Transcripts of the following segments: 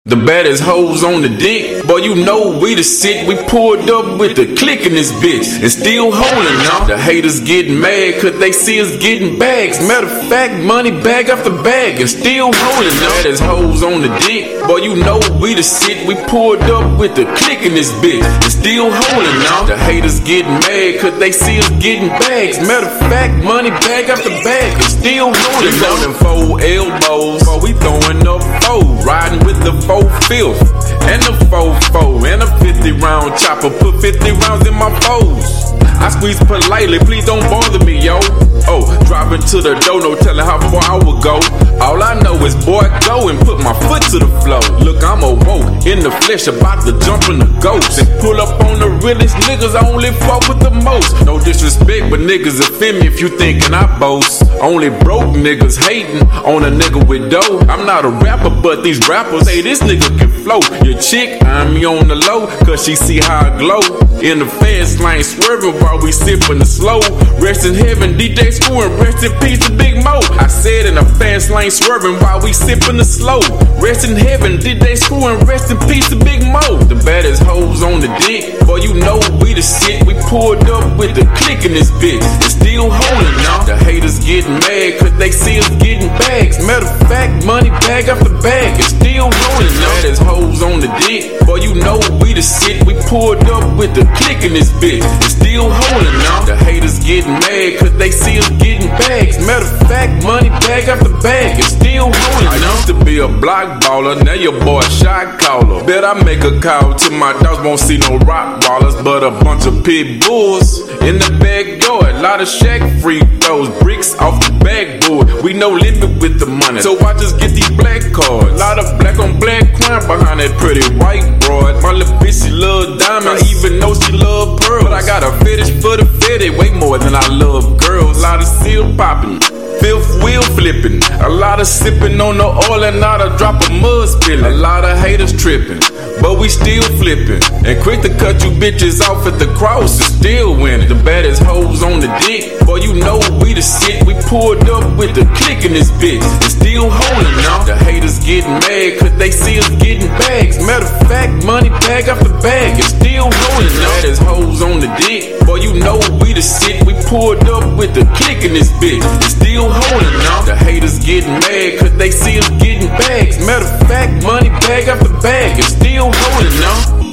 The baddest hoes on the dick, boy, you know we the shit. We pulled up with the click in this bitch and still holding on. The haters getting mad cause they see us getting bags. Matter of fact, money bag after bag and still holding on. Baddest hoes on the dick, boy, you know we the shit. We pulled up with the click in this bitch and still holding on. The haters getting mad cause they see us getting bags. Matter of fact, money bag after bag and still holding on. Them 4 elbows, boy, we throwing up 4, riding with the 4/5 and the 4-4 and a 50 round chopper. Put 50 rounds in my foes. I squeeze politely, please don't bother me, yo. Oh, drop into the door, no telling how far I will go. All I know is, boy, go and put my foot to the floor. Look, I'm awoke in the flesh, about to jump in the ghost and pull up on the realest niggas. I only fuck with the most. No disrespect, but niggas offend me if you thinking I boast. Only broke niggas hating on a nigga with dough. I'm not a rapper, but these rappers say this nigga can flow. Your chick, I'm me on the low, cause she see how I glow. In the fast lane, swerving while we sippin' the slow. Rest in heaven, DJ Screw, and rest in peace to Big Mo. I said in the fast lane, swerving while we sippin' the slow. Rest in heaven, DJ Screw, and rest in peace to Big Mo. The baddest hoes on the dick, boy, you know we the shit. We pulled up with the click in this bitch and still holding on. The haters getting mad cause they see us getting bags. Matter of fact, money bag after bag and still holding on. Baddest hoes on the dick, boy, you know we the shit. We pulled up with the click in this bitch and still holding on. The haters getting mad cause they see us getting bags. Matter of fact, money bag after bag and still holding on. I used to be a block baller, now your boy a shot caller. Bet I make a call to my dogs, won't see no rock ballers, but a bunch of pit bulls in the backyard. Lot of shack free throws, bricks off the backboard. We no limit with the money, so I just get these black cards. Lot of black on black crime behind that pretty white broad. My little bitch, she love diamonds, even though she love pearls. But I got a fetish for the fitty, way more than I love girls. Lot of seal popping, fifth wheel flipping, a lot of sipping on the oil and not a drop of mud spilling. A lot of haters tripping, but we still flipping, and quick to cut you bitches off at the cross and still winning. The baddest hoes on the dick, boy, you know we the shit. We pulled up with the click in this bitch and still holding on. The haters getting mad cause they see us getting bags. Matter of fact, money bag after bag and still holding on. Baddest hoes on the dick, boy, you know we the shit. We pulled up with the click in this bitch and still holding on. The haters getting mad cause they see us getting bags. Matter of fact, money bag after bag and still holding on.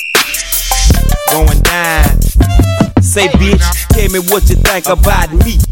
Say bitch, tell me what you think about me.